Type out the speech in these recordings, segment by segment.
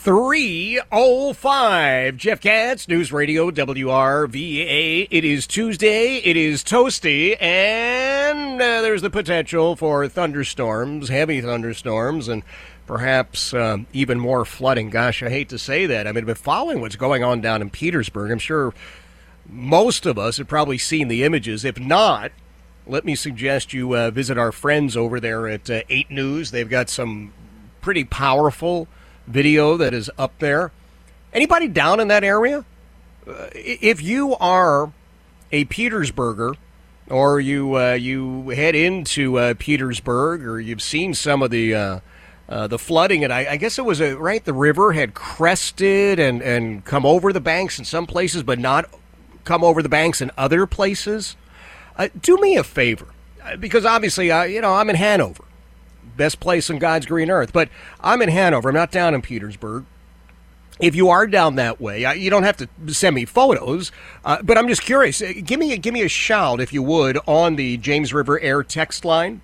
3:05. Jeff Katz, News Radio WRVA. It is Tuesday. It is toasty, and there's the potential for thunderstorms, heavy thunderstorms, and perhaps even more flooding. Gosh, I hate to say that. I mean, I've been following what's going on down in Petersburg. I'm sure most of us have probably seen the images. If not, let me suggest you visit our friends over there at 8 News. They've got some pretty powerful video that is up there. Anybody down in that area? If you are a Petersburger, or you head into Petersburg, or you've seen some of the flooding, and I guess it was right. The river had crested and come over the banks in some places, but not come over the banks in other places. Do me a favor, because obviously, I'm in Hanover. Best place on God's green earth. But I'm in Hanover. I'm not down in Petersburg. If you are down that way, you don't have to send me photos, but I'm just curious. Give me a shout, if you would, on the James River Air text line,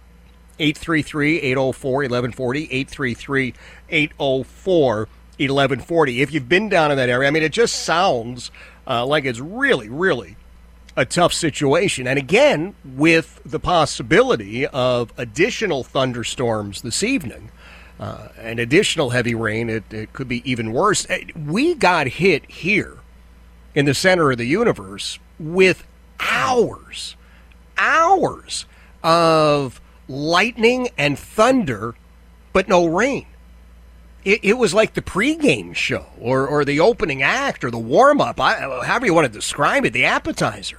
833-804-1140, 833-804-1140. If you've been down in that area, I mean, it just sounds like it's really, really a tough situation. And again, with the possibility of additional thunderstorms this evening and additional heavy rain, it could be even worse. We got hit here in the center of the universe with hours of lightning and thunder, but no rain. It was like the pregame show or the opening act or the warm-up, however you want to describe it, the appetizer.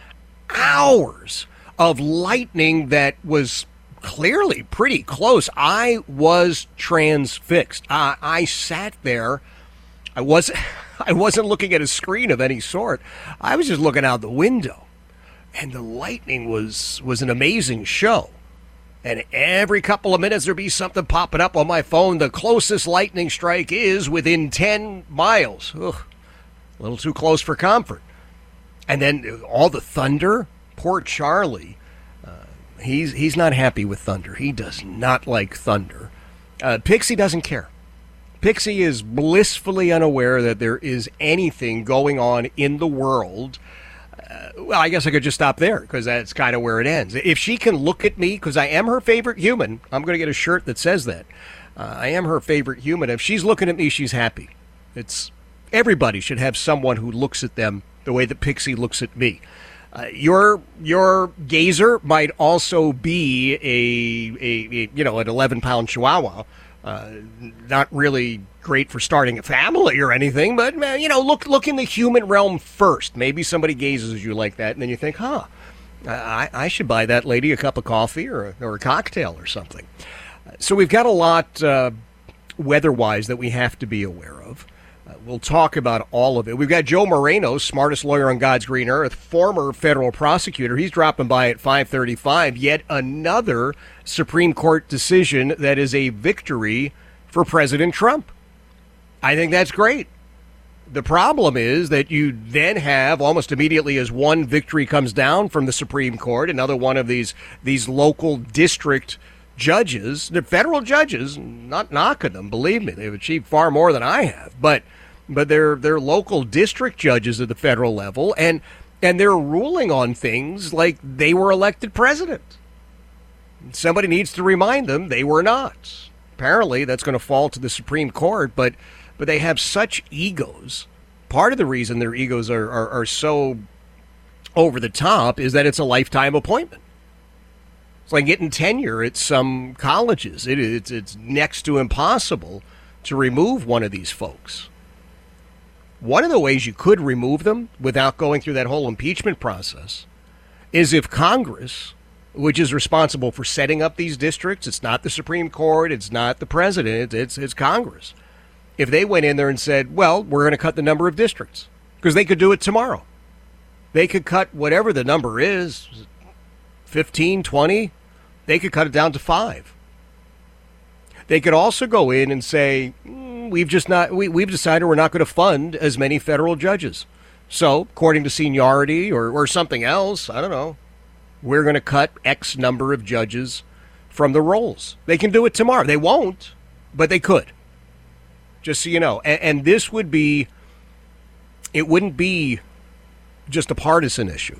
Hours of lightning that was clearly pretty close. I was transfixed. I sat there. I wasn't looking at a screen of any sort. I was just looking out the window, and the lightning was an amazing show. And every couple of minutes there'd be something popping up on my phone. The closest lightning strike is within 10 miles. Ugh, a little too close for comfort. And then all the thunder. Poor Charlie. He's not happy with thunder. He does not like thunder. Pixie doesn't care. Pixie is blissfully unaware that there is anything going on in the world. Well, I guess I could just stop there, because that's kind of where it ends. If she can look at me, because I am her favorite human, I'm going to get a shirt that says that. I am her favorite human. If she's looking at me, she's happy. Everybody should have someone who looks at them the way that Pixie looks at me. Your gazer might also be an 11-pound Chihuahua. Not really great for starting a family or anything, but look in the human realm first. Maybe somebody gazes at you like that, and then you think, I should buy that lady a cup of coffee or a cocktail or something. So we've got a lot weather-wise that we have to be aware of. We'll talk about all of it. We've got Joe Moreno, smartest lawyer on God's green earth, former federal prosecutor. He's dropping by at 5:35. Yet another Supreme Court decision that is a victory for President Trump. I think that's great. The problem is that you then have, almost immediately as one victory comes down from the Supreme Court, another one of these local district judges, the federal judges, not knocking them, believe me, they've achieved far more than I have, but they're local district judges at the federal level, and they're ruling on things like they were elected president. Somebody needs to remind them they were not. Apparently, that's going to fall to the Supreme Court, but they have such egos. Part of the reason their egos are so over the top is that it's a lifetime appointment. It's like getting tenure at some colleges. It's next to impossible to remove one of these folks. One of the ways you could remove them without going through that whole impeachment process is if Congress, which is responsible for setting up these districts, it's not the Supreme Court, it's not the president, it's Congress. If they went in there and said, well, we're going to cut the number of districts, because they could do it tomorrow. They could cut whatever the number is, 15, 20, they could cut it down to 5. They could also go in and say, we've decided we're not going to fund as many federal judges. So, according to seniority or something else, I don't know, we're going to cut X number of judges from the rolls. They can do it tomorrow. They won't, but they could. just so you know. And this would be, it wouldn't be just a partisan issue.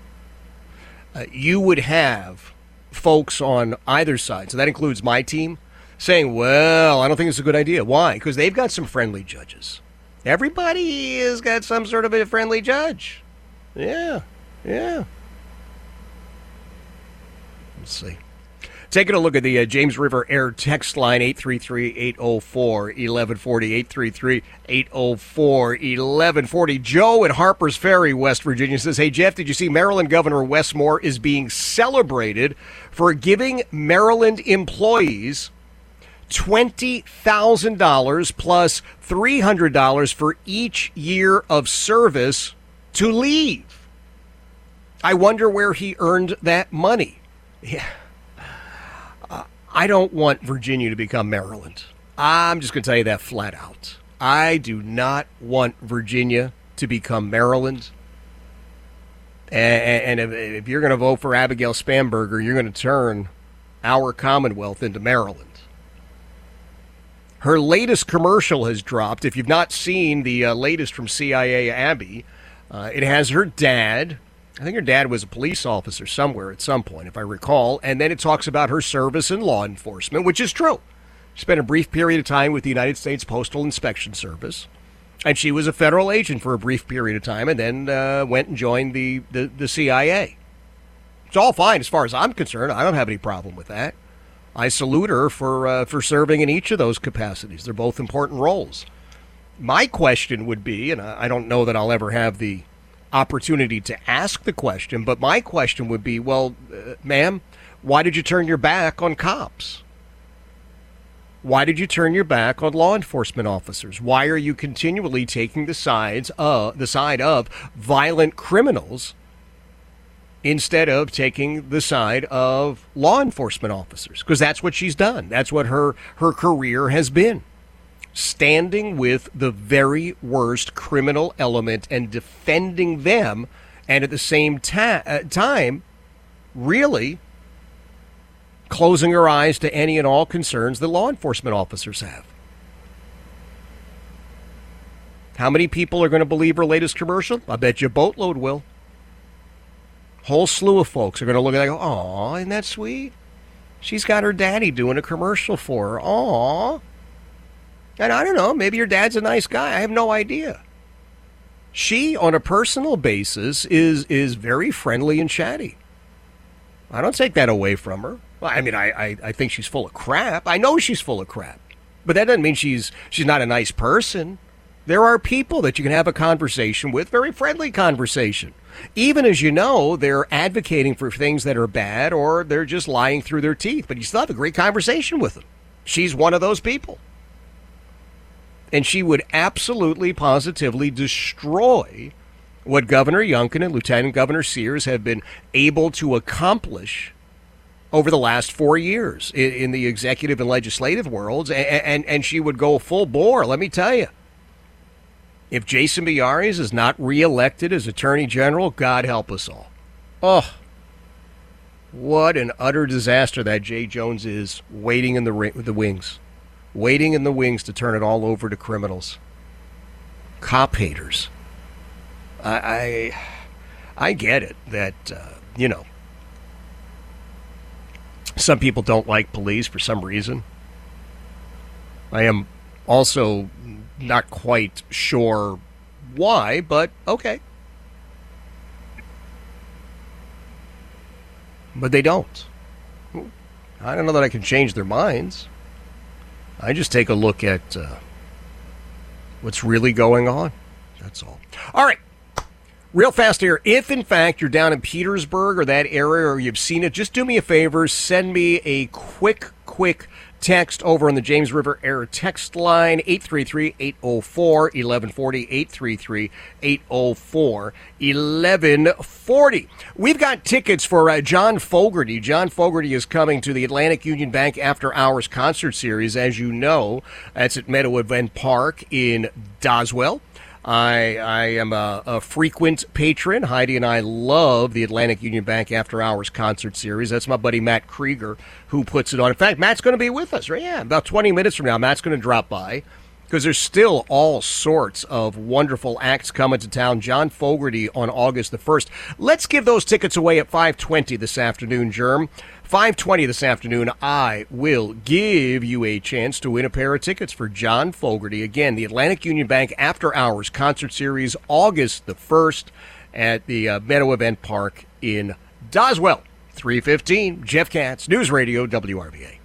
You would have folks on either side, so that includes my team, saying, well, I don't think it's a good idea. Why? Because they've got some friendly judges. Everybody has got some sort of a friendly judge. Yeah. Let's see. Taking a look at the James River Air text line, 833-804-1140, 833-804-1140. Joe at Harpers Ferry, West Virginia says, hey, Jeff, did you see Maryland Governor Wes Moore is being celebrated for giving Maryland employees $20,000 plus $300 for each year of service to leave? I wonder where he earned that money. Yeah. I don't want Virginia to become Maryland. I'm just going to tell you that flat out. I do not want Virginia to become Maryland. And if you're going to vote for Abigail Spanberger, you're going to turn our Commonwealth into Maryland. Her latest commercial has dropped. If you've not seen the latest from CIA Abby, it has her dad. I think her dad was a police officer somewhere at some point, if I recall. And then it talks about her service in law enforcement, which is true. She spent a brief period of time with the United States Postal Inspection Service. And she was a federal agent for a brief period of time and then went and joined the CIA. It's all fine as far as I'm concerned. I don't have any problem with that. I salute her for serving in each of those capacities. They're both important roles. My question would be, and I don't know that I'll ever have the opportunity to ask the question, but my question would be, well, ma'am, why did you turn your back on cops? Why did you turn your back on law enforcement officers? Why are you continually taking the side of violent criminals instead of taking the side of law enforcement officers? Because that's what she's done. That's what her career has been. Standing with the very worst criminal element and defending them, and at the same time, really closing her eyes to any and all concerns that law enforcement officers have. How many people are going to believe her latest commercial? I bet you a boatload will. Whole slew of folks are going to look at it and go, aw, isn't that sweet? She's got her daddy doing a commercial for her. Aw. And I don't know, maybe your dad's a nice guy. I have no idea. She, on a personal basis, is very friendly and chatty. I don't take that away from her. Well, I mean, I think she's full of crap. I know she's full of crap. But that doesn't mean she's not a nice person. There are people that you can have a conversation with, very friendly conversation. Even as you know, they're advocating for things that are bad or they're just lying through their teeth. But you still have a great conversation with them. She's one of those people. And she would absolutely, positively destroy what Governor Youngkin and Lieutenant Governor Sears have been able to accomplish over the last 4 years in the executive and legislative worlds. And she would go full bore, let me tell you. If Jason Miyares is not reelected as Attorney General, God help us all. Oh, what an utter disaster that Jay Jones is, waiting in the wings. Waiting in the wings to turn it all over to criminals. Cop haters. I get it that, some people don't like police for some reason. I am also not quite sure why, but okay. But they don't. I don't know that I can change their minds. I just take a look at what's really going on. That's all. All right. Real fast here. If, in fact, you're down in Petersburg or that area or you've seen it, just do me a favor. Send me a quick text over on the James River Air text line, 833-804-1140, 833-804-1140. We've got tickets for John Fogerty. John Fogerty is coming to the Atlantic Union Bank After Hours concert series, as you know. That's at Meadow Event Park in Doswell. I am a frequent patron. Heidi and I love the Atlantic Union Bank After Hours concert series. That's my buddy Matt Krieger who puts it on. In fact, Matt's going to be with us, right? Yeah, about 20 minutes from now, Matt's going to drop by. because there's still all sorts of wonderful acts coming to town. John Fogerty on August the 1st. Let's give those tickets away at 5:20 this afternoon, Germ. 5:20 this afternoon, I will give you a chance to win a pair of tickets for John Fogerty. Again, the Atlantic Union Bank After Hours Concert Series, August the 1st at the Meadow Event Park in Doswell. 3:15, Jeff Katz, News Radio, WRVA.